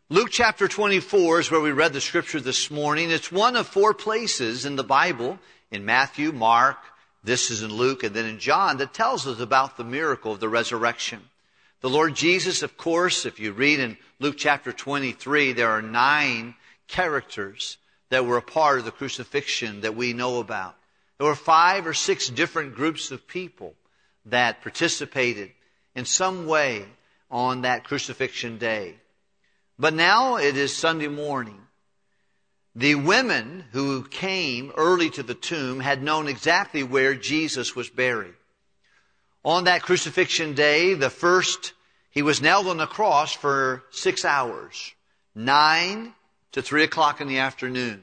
Luke chapter 24 is where we read the scripture this morning. It's one of 4 places in the Bible, in Matthew, Mark, this is in Luke, and then in John, that tells us about the miracle of the resurrection. The Lord Jesus, of course, if you read in Luke chapter 23, there are 9 characters that were a part of the crucifixion that we know about. There were 5 or 6 different groups of people that participated in some way on that crucifixion day. But now it is Sunday morning. The women who came early to the tomb had known exactly where Jesus was buried. On that crucifixion day, he was nailed on the cross for 6 hours, 9 to 3 o'clock in the afternoon.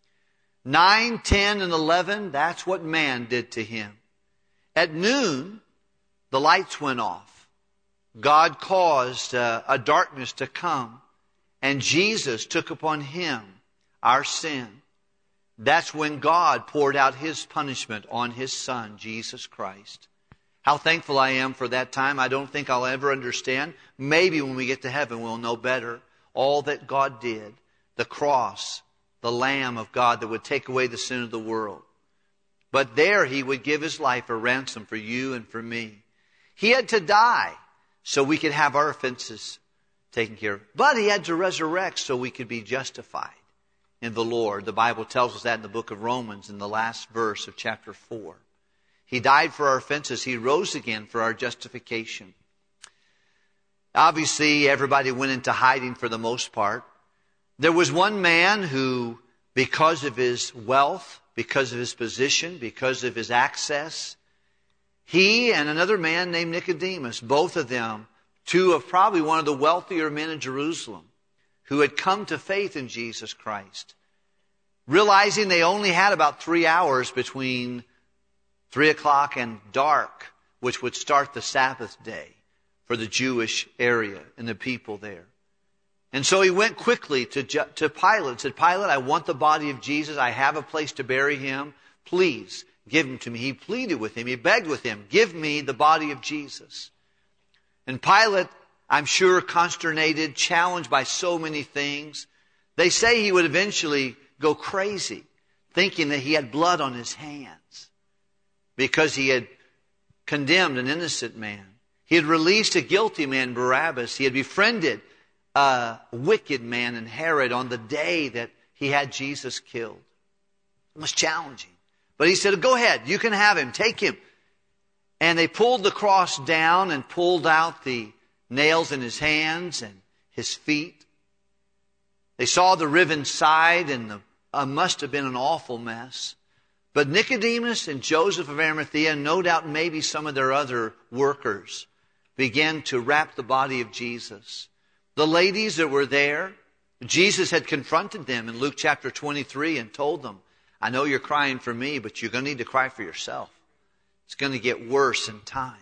9, 10, and 11, that's what man did to him. At noon, the lights went off. God caused a darkness to come. And Jesus took upon him our sin. That's when God poured out his punishment on his Son, Jesus Christ. How thankful I am for that time. I don't think I'll ever understand. Maybe when we get to heaven we'll know better all that God did. The cross, the Lamb of God that would take away the sin of the world. But there he would give his life a ransom for you and for me. He had to die so we could have our offenses taken care of. But he had to resurrect so we could be justified in the Lord. The Bible tells us that in the book of Romans in the last verse of chapter 4. He died for our offenses. He rose again for our justification. Obviously, everybody went into hiding for the most part. There was one man who, because of his wealth, because of his position, because of his access, he and another man named Nicodemus, both of them, 2 of probably one of the wealthier men in Jerusalem, who had come to faith in Jesus Christ, realizing they only had about 3 hours between 3 o'clock and dark, which would start the Sabbath day for the Jewish area and the people there. And so he went quickly to Pilate and said, Pilate, I want the body of Jesus. I have a place to bury him. Please give him to me. He pleaded with him. He begged with him, give me the body of Jesus. And Pilate, I'm sure, consternated, challenged by so many things. They say he would eventually go crazy, thinking that he had blood on his hands because he had condemned an innocent man. He had released a guilty man, Barabbas. He had befriended a wicked man in Herod on the day that he had Jesus killed. It was challenging. But he said, go ahead, you can have him, take him. And they pulled the cross down and pulled out the nails in his hands and his feet. They saw the riven side, and must have been an awful mess. But Nicodemus and Joseph of Arimathea, no doubt maybe some of their other workers, began to wrap the body of Jesus. The ladies that were there, Jesus had confronted them in Luke chapter 23 and told them, I know you're crying for me, but you're going to need to cry for yourself. It's going to get worse in time.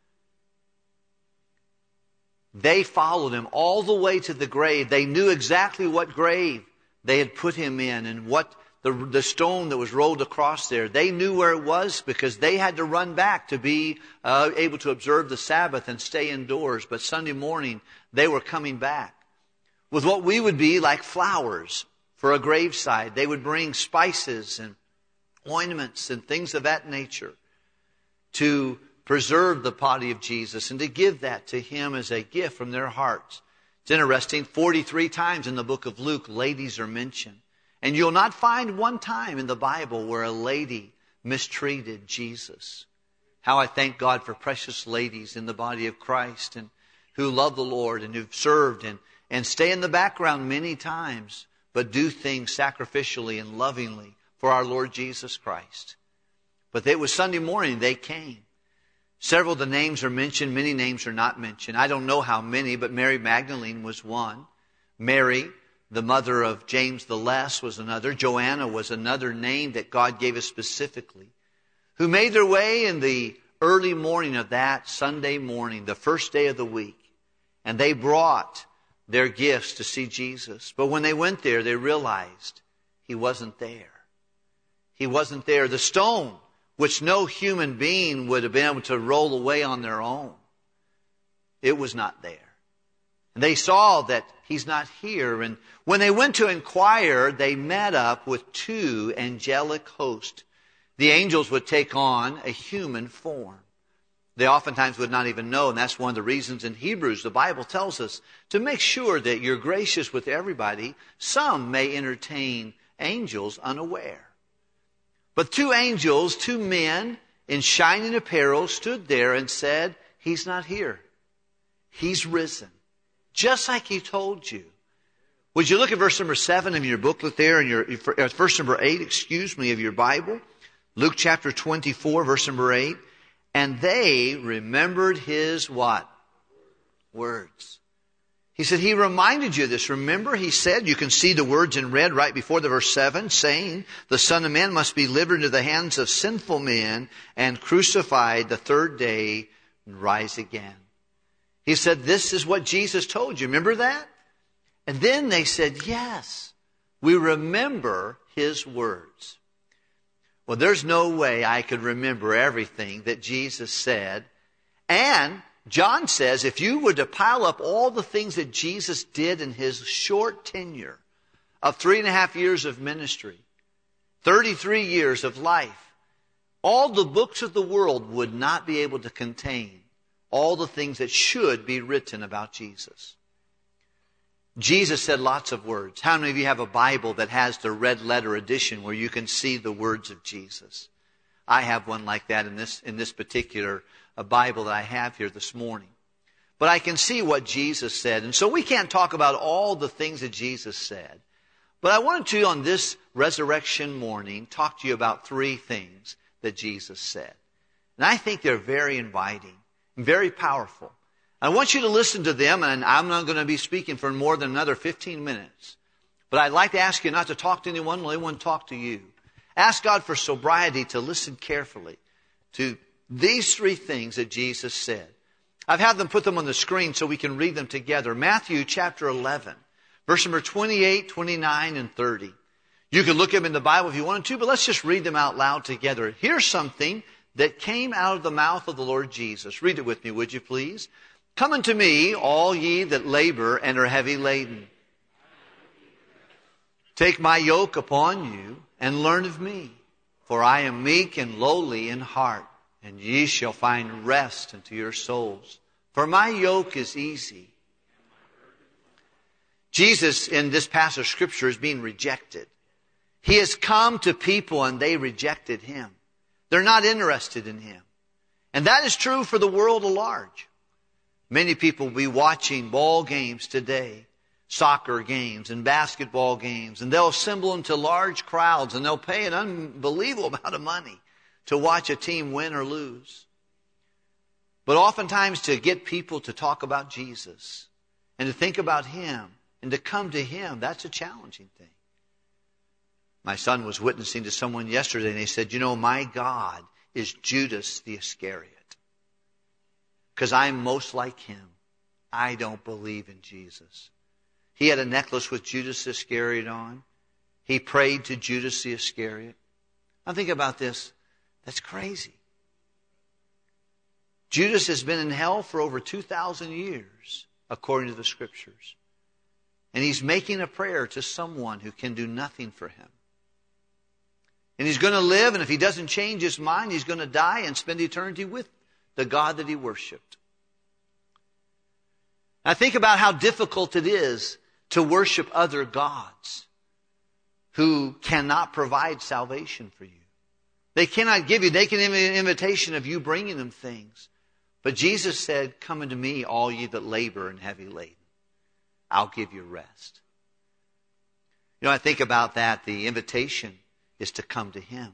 They followed him all the way to the grave. They knew exactly what grave they had put him in and what the stone that was rolled across there. They knew where it was because they had to run back to be able to observe the Sabbath and stay indoors. But Sunday morning, they were coming back with what we would be like flowers for a graveside. They would bring spices and ointments and things of that nature to preserve the body of Jesus and to give that to him as a gift from their hearts. It's interesting, 43 times in the book of Luke, ladies are mentioned. And you'll not find one time in the Bible where a lady mistreated Jesus. How I thank God for precious ladies in the body of Christ and who love the Lord and who've served and stay in the background many times, but do things sacrificially and lovingly for our Lord Jesus Christ. But it was Sunday morning they came. Several of the names are mentioned. Many names are not mentioned. I don't know how many, but Mary Magdalene was one. Mary, the mother of James the Less, was another. Joanna was another name that God gave us specifically, who made their way in the early morning of that Sunday morning, the first day of the week. And they brought their gifts to see Jesus. But when they went there, they realized he wasn't there. He wasn't there. The stone, which no human being would have been able to roll away on their own, it was not there. And they saw that he's not here. And when they went to inquire, they met up with two angelic hosts. The angels would take on a human form. They oftentimes would not even know, and that's one of the reasons in Hebrews the Bible tells us to make sure that you're gracious with everybody. Some may entertain angels unaware. But two angels, two men in shining apparel stood there and said, he's not here. He's risen. Just like he told you. Would you look at verse number 7 of your booklet there, and verse number 8, of your Bible? Luke chapter 24, verse number 8. And they remembered his what? Words. He said, he reminded you of this. Remember, he said, you can see the words in red right before the verse 7, saying, the Son of Man must be delivered into the hands of sinful men and crucified the third day and rise again. He said, this is what Jesus told you. Remember that? And then they said, yes, we remember his words. Well, there's no way I could remember everything that Jesus said. And John says if you were to pile up all the things that Jesus did in his short tenure of 3.5 years of ministry, 33 years of life, all the books of the world would not be able to contain all the things that should be written about Jesus. Jesus said lots of words. How many of you have a Bible that has the red letter edition where you can see the words of Jesus? I have one like that in this particular Bible that I have here this morning. But I can see what Jesus said. And so we can't talk about all the things that Jesus said. But I wanted to, on this resurrection morning, talk to you about 3 things that Jesus said. And I think they're very inviting and very powerful. I want you to listen to them, and I'm not going to be speaking for more than another 15 minutes. But I'd like to ask you not to talk to anyone, let anyone talk to you. Ask God for sobriety to listen carefully to these 3 things that Jesus said. I've had them put them on the screen so we can read them together. Matthew chapter 11, verse number 28, 29, and 30. You can look them in the Bible if you wanted to, but let's just read them out loud together. Here's something that came out of the mouth of the Lord Jesus. Read it with me, would you please? Come unto me, all ye that labor and are heavy laden. Take my yoke upon you and learn of me. For I am meek and lowly in heart, and ye shall find rest unto your souls. For my yoke is easy. Jesus, in this passage of Scripture, is being rejected. He has come to people and they rejected him. They're not interested in him. And that is true for the world at large. Many people will be watching ball games today, soccer games and basketball games, and they'll assemble into large crowds and they'll pay an unbelievable amount of money to watch a team win or lose. But oftentimes to get people to talk about Jesus and to think about him and to come to him, that's a challenging thing. My son was witnessing to someone yesterday and they said, you know, my God is Judas the Iscariot. Because I'm most like him. I don't believe in Jesus. He had a necklace with Judas Iscariot on. He prayed to Judas the Iscariot. Now think about this. That's crazy. Judas has been in hell for over 2,000 years, according to the Scriptures. And he's making a prayer to someone who can do nothing for him. And he's going to live, and if he doesn't change his mind, he's going to die and spend eternity with the God that he worshiped. Now think about how difficult it is to worship other gods who cannot provide salvation for you. They cannot give you, they can give you an invitation of you bringing them things. But Jesus said, come unto me, all ye that labor and heavy laden. I'll give you rest. You know, I think about that. The invitation is to come to him.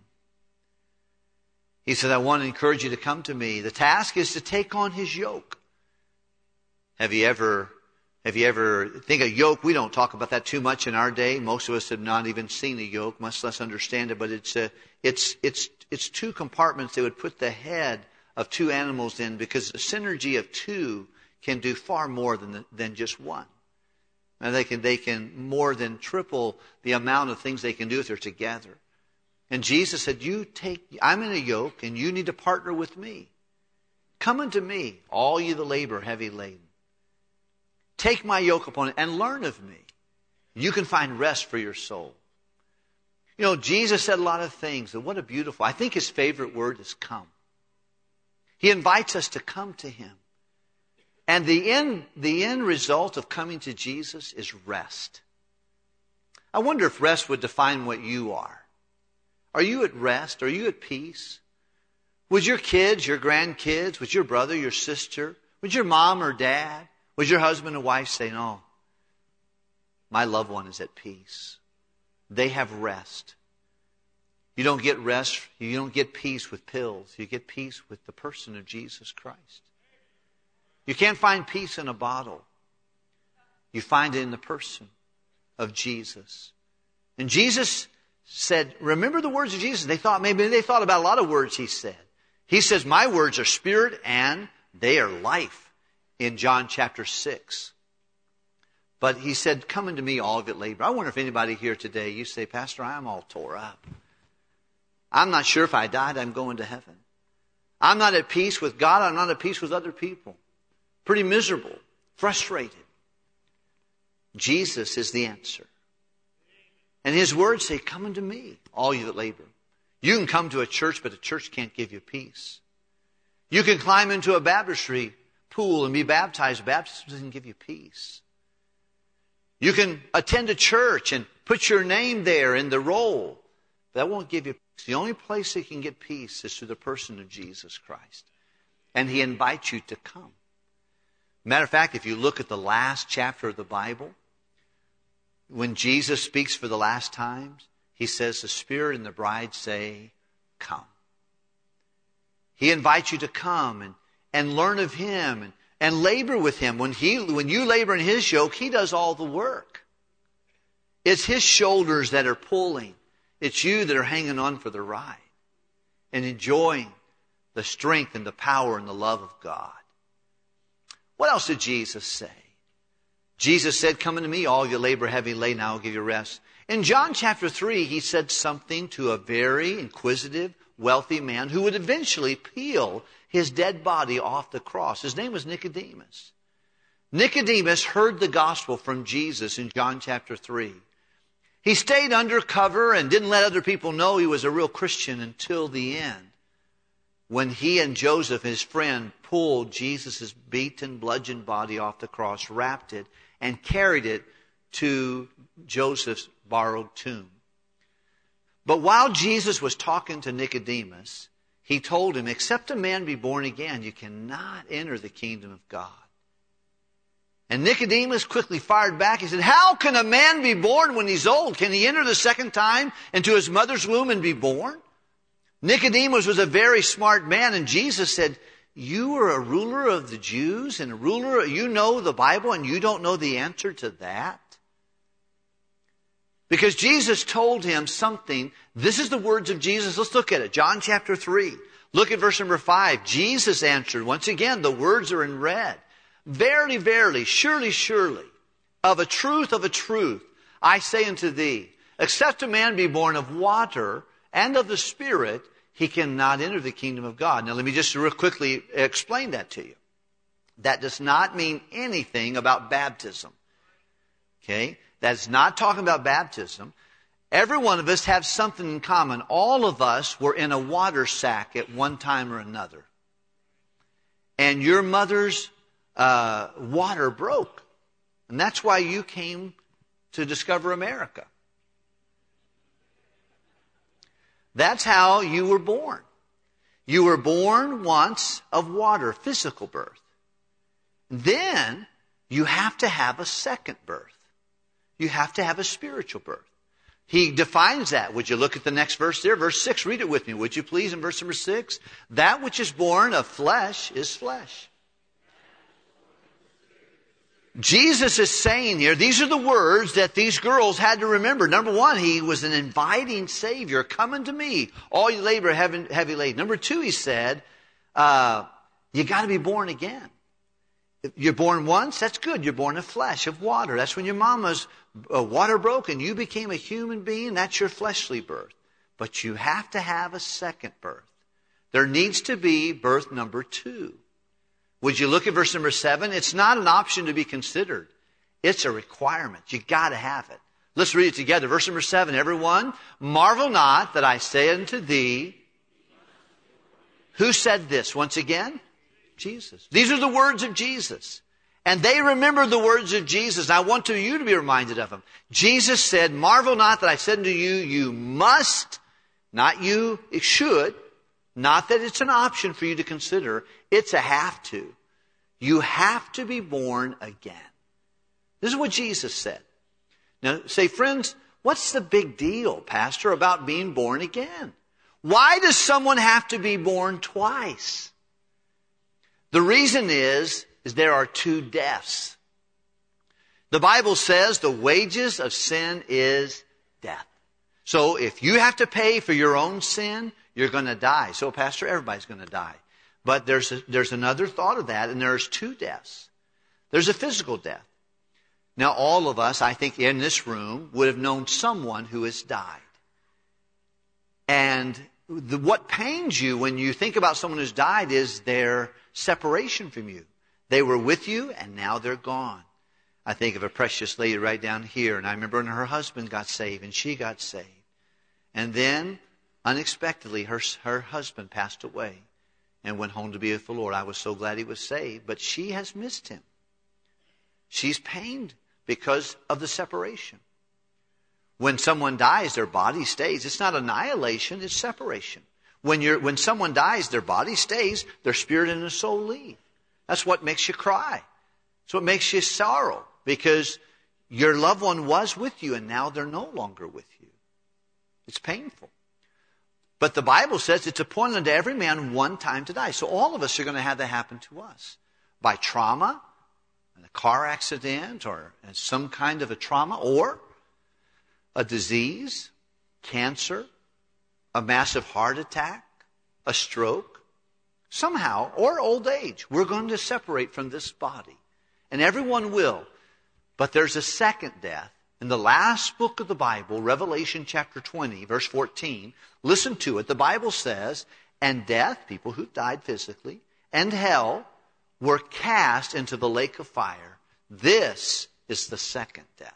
He said, I want to encourage you to come to me. The task is to take on his yoke. Have you ever think a yoke? We don't talk about that too much in our day. Most of us have not even seen a yoke, much less understand it. But it's 2 compartments. They would put the head of 2 animals in because the synergy of 2 can do far more than just one. Now they can more than triple the amount of things they can do if they're together. And Jesus said, I'm in a yoke and you need to partner with me. Come unto me, all you that labor heavy laden. Take my yoke upon it and learn of me. You can find rest for your soul. You know, Jesus said a lot of things, and what a beautiful, I think his favorite word is come. He invites us to come to him. And the end result of coming to Jesus is rest. I wonder if rest would define what you are. Are you at rest? Are you at peace? Would your kids, your grandkids, would your brother, your sister, would your mom or dad, would your husband or wife say, no, my loved one is at peace. They have rest. You don't get rest, you don't get peace with pills. You get peace with the person of Jesus Christ. You can't find peace in a bottle. You find it in the person of Jesus. And Jesus said, remember the words of Jesus? Maybe they thought about a lot of words he said. He says, my words are spirit and they are life in John chapter 6. But he said, come unto me, all of it labor. I wonder if anybody here today, you say, Pastor, I'm all tore up. I'm not sure if I died, I'm going to heaven. I'm not at peace with God. I'm not at peace with other people. Pretty miserable, frustrated. Jesus is the answer. And his words say, come unto me, all you that labor. You can come to a church, but a church can't give you peace. You can climb into a baptistry pool and be baptized. Baptism doesn't give you peace. You can attend a church and put your name there in the roll. That won't give you peace. The only place that can get peace is through the person of Jesus Christ. And he invites you to come. Matter of fact, if you look at the last chapter of the Bible, when Jesus speaks for the last times, he says the Spirit and the bride say, come. He invites you to come and learn of him and labor with him. When you labor in his yoke, he does all the work. It's his shoulders that are pulling. It's you that are hanging on for the ride and enjoying the strength and the power and the love of God. What else did Jesus say? Jesus said, come unto me, all you labor heavy laden, I will give you rest. In John chapter 3, he said something to a very inquisitive, wealthy man who would eventually peel his dead body off the cross. His name was Nicodemus. Nicodemus heard the gospel from Jesus in John chapter 3. He stayed undercover and didn't let other people know he was a real Christian until the end, when he and Joseph, his friend, pulled Jesus' beaten, bludgeoned body off the cross, wrapped it, and carried it to Joseph's borrowed tomb. But while Jesus was talking to Nicodemus, he told him, except a man be born again, you cannot enter the kingdom of God. And Nicodemus quickly fired back. He said, how can a man be born when he's old? Can he enter the second time into his mother's womb and be born? Nicodemus was a very smart man, and Jesus said, you are a ruler of the Jews and you know the Bible and you don't know the answer to that? Because Jesus told him something. This is the words of Jesus. Let's look at it. John chapter 3. Look at verse number 5. Jesus answered. Once again, the words are in red. Verily, verily, surely, surely, of a truth, I say unto thee, except a man be born of water and of the Spirit, he cannot enter the kingdom of God. Now let me just real quickly explain that to you. That does not mean anything about baptism. Okay? That's not talking about baptism. Every one of us have something in common. All of us were in a water sack at one time or another. And your mother's water broke. And that's why you came to discover America. That's how you were born. You were born once of water, physical birth. Then you have to have a second birth. You have to have a spiritual birth. He defines that. Would you look at the next verse there? Verse 6, read it with me, would you please, in verse number 6? That which is born of flesh is flesh. Jesus is saying here, these are the words that these girls had to remember. Number one, he was an inviting Savior. Come unto me, all you labor heavy laden. Number two, he said, you got to be born again. If you're born once, that's good. You're born of flesh, of water. That's when your mama's water broke and you became a human being. That's your fleshly birth. But you have to have a second birth. There needs to be birth number two. Would you look at verse number 7? It's not an option to be considered. It's a requirement. You got to have it. Let's read it together. Verse number 7, everyone. Marvel not that I say unto thee. Who said this? Once again, Jesus. These are the words of Jesus. And they remembered the words of Jesus. I want you to be reminded of them. Jesus said, marvel not that I said unto you, you must, not you, it should, not that it's an option for you to consider. It's a have to. You have to be born again. This is what Jesus said. Now, say, friends, what's the big deal, Pastor, about being born again? Why does someone have to be born twice? The reason is there are 2 deaths. The Bible says the wages of sin is death. So if you have to pay for your own sin, you're going to die. So, Pastor, everybody's going to die. But there's another thought of that, and there's 2 deaths. There's a physical death. Now, all of us, I think, in this room would have known someone who has died. And what pains you when you think about someone who's died is their separation from you. They were with you, and now they're gone. I think of a precious lady right down here, and I remember when her husband got saved, and she got saved. And then, unexpectedly, her husband passed away and went home to be with the Lord. I was so glad he was saved, but she has missed him. She's pained because of the separation. When someone dies, their body stays. It's not annihilation, it's separation. When someone dies, their body stays, their spirit and their soul leave. That's what makes you cry. That's what makes you sorrow, because your loved one was with you and now they're no longer with you. It's painful. But the Bible says it's appointed unto every man one time to die. So all of us are going to have that happen to us. By trauma, a car accident, or some kind of a trauma, or a disease, cancer, a massive heart attack, a stroke, somehow, or old age. We're going to separate from this body. And everyone will. But there's a second death. In the last book of the Bible, Revelation chapter 20, verse 14, listen to it. The Bible says, and death, people who died physically, and hell were cast into the lake of fire. This is the second death.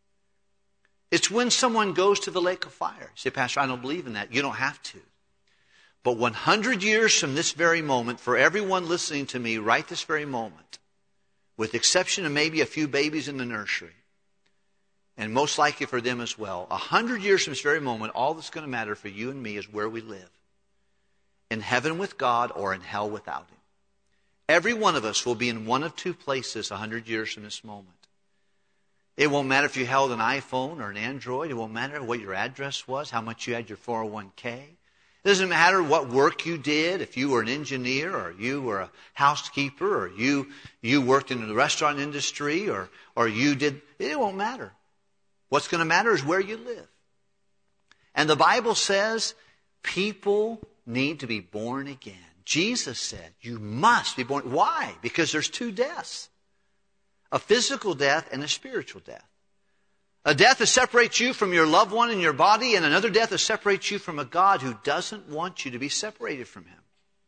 It's when someone goes to the lake of fire. You say, Pastor, I don't believe in that. You don't have to. But 100 years from this very moment, for everyone listening to me right this very moment, with the exception of maybe a few babies in the nursery, and most likely for them as well, 100 years from this very moment, all that's going to matter for you and me is where we live. In heaven with God or in hell without Him. Every one of us will be in one of 2 places 100 years from this moment. It won't matter if you held an iPhone or an Android. It won't matter what your address was, how much you had your 401k. It doesn't matter what work you did, if you were an engineer or you were a housekeeper or you worked in the restaurant industry or you did. It won't matter. What's going to matter is where you live. And the Bible says people need to be born again. Jesus said, you must be born. Why? Because there's 2 deaths. A physical death and a spiritual death. A death that separates you from your loved one in your body, and another death that separates you from a God who doesn't want you to be separated from Him.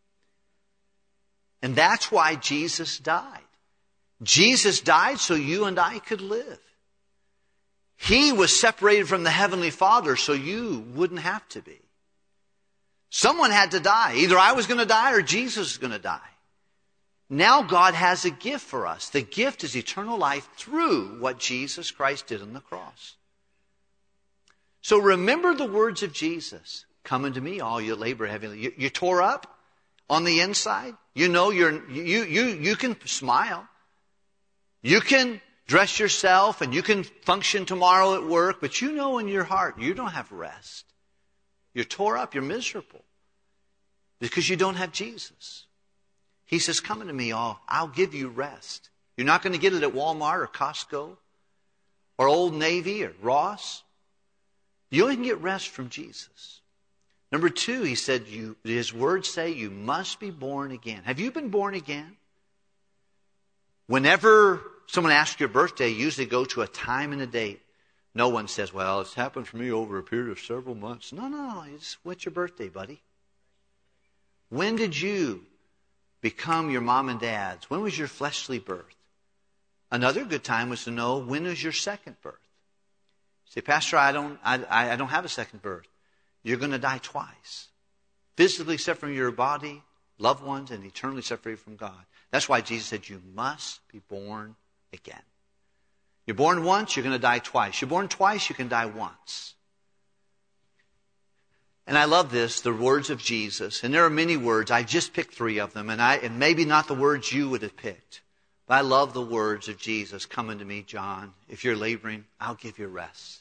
And that's why Jesus died. Jesus died so you and I could live. He was separated from the Heavenly Father so you wouldn't have to be. Someone had to die. Either I was going to die or Jesus was going to die. Now God has a gift for us. The gift is eternal life through what Jesus Christ did on the cross. So remember the words of Jesus. Come unto me, all you labor heavily. You tore up on the inside. You know you can smile. You can dress yourself and you can function tomorrow at work, but you know in your heart you don't have rest. You're tore up, you're miserable because you don't have Jesus. He says, come unto me all, I'll give you rest. You're not going to get it at Walmart or Costco or Old Navy or Ross. You only can get rest from Jesus. Number 2, he said, his words say you must be born again. Have you been born again? Whenever someone asks your birthday, you usually go to a time and a date. No one says, well, it's happened for me over a period of several months. No. What's your birthday, buddy? When did you become your mom and dad's? When was your fleshly birth? Another good time was to know, when is your second birth? Say, Pastor, I don't have a second birth. You're going to die twice. Physically separate from your body, loved ones, and eternally separated from God. That's why Jesus said you must be born again. You're born once, you're going to die twice. You're born twice, you can die once. And I love this, the words of Jesus. And there are many words. I just picked 3 of them. And maybe not the words you would have picked. But I love the words of Jesus. Come unto me, John. If you're laboring, I'll give you rest.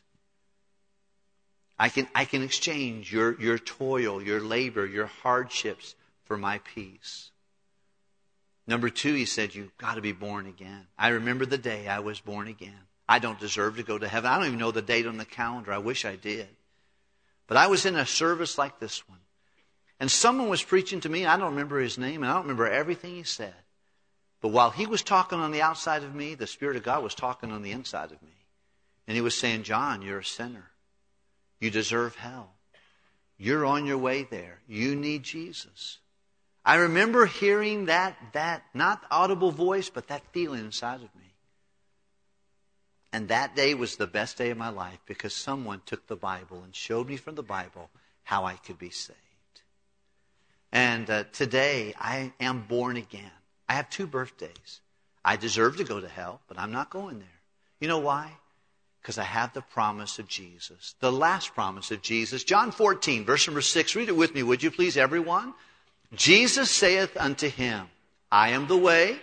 I can exchange your toil, your labor, your hardships for my peace. Number 2, he said, you've got to be born again. I remember the day I was born again. I don't deserve to go to heaven. I don't even know the date on the calendar. I wish I did. But I was in a service like this one. And someone was preaching to me. I don't remember his name, and I don't remember everything he said. But while he was talking on the outside of me, the Spirit of God was talking on the inside of me. And he was saying, John, you're a sinner. You deserve hell. You're on your way there. You need Jesus. I remember hearing that not audible voice, but that feeling inside of me. And that day was the best day of my life because someone took the Bible and showed me from the Bible how I could be saved. And today I am born again. I have 2 birthdays. I deserve to go to hell, but I'm not going there. You know why? Because I have the promise of Jesus. The last promise of Jesus. John 14, verse number 6. Read it with me, would you please, everyone? Jesus saith unto him, I am the way.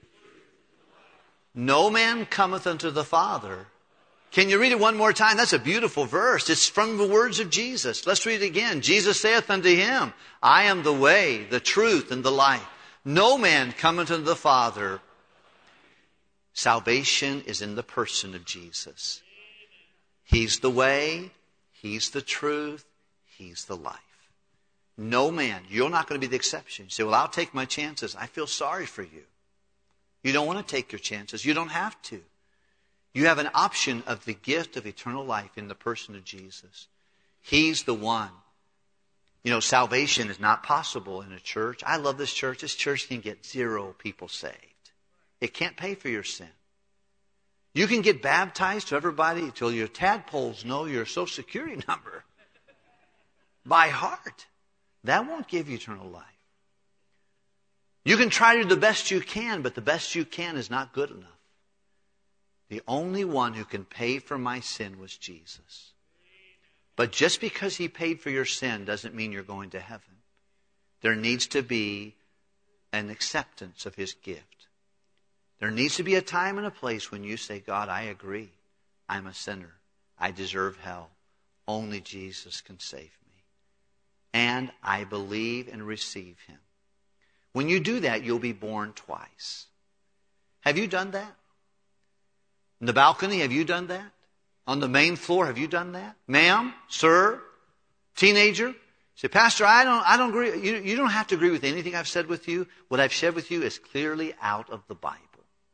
No man cometh unto the Father. Can you read it one more time? That's a beautiful verse. It's from the words of Jesus. Let's read it again. Jesus saith unto him, I am the way, the truth, and the life. No man cometh unto the Father. Salvation is in the person of Jesus. He's the way, He's the truth, He's the life. No man, you're not going to be the exception. You say, well, I'll take my chances. I feel sorry for you. You don't want to take your chances. You don't have to. You have an option of the gift of eternal life in the person of Jesus. He's the one. You know, salvation is not possible in a church. I love this church. This church can get 0 people saved. It can't pay for your sin. You can get baptized to everybody until your tadpoles know your Social Security number by heart. That won't give you eternal life. You can try to do the best you can, but the best you can is not good enough. The only one who can pay for my sin was Jesus. But just because He paid for your sin doesn't mean you're going to heaven. There needs to be an acceptance of His gift. There needs to be a time and a place when you say, God, I agree. I'm a sinner. I deserve hell. Only Jesus can save me. And I believe and receive Him. When you do that, you'll be born twice. Have you done that? In the balcony, have you done that? On the main floor, have you done that? Ma'am, sir, teenager? Say, Pastor, I don't agree. You don't have to agree with anything I've said with you. What I've shared with you is clearly out of the Bible.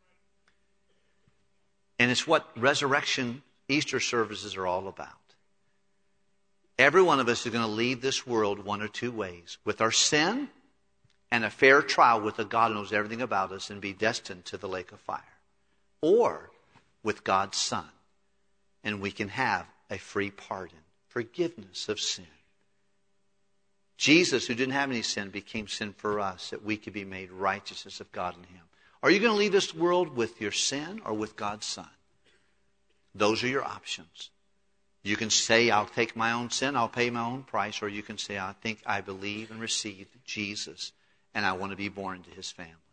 And it's what resurrection Easter services are all about. Every one of us is going to leave this world one or 2 ways. With our sin and a fair trial with a God who knows everything about us and be destined to the lake of fire. Or with God's Son. And we can have a free pardon, forgiveness of sin. Jesus, who didn't have any sin, became sin for us that we could be made righteousness of God in Him. Are you going to leave this world with your sin or with God's Son? Those are your options. You can say, I'll take my own sin, I'll pay my own price, or you can say, I believe and receive Jesus, and I want to be born into His family.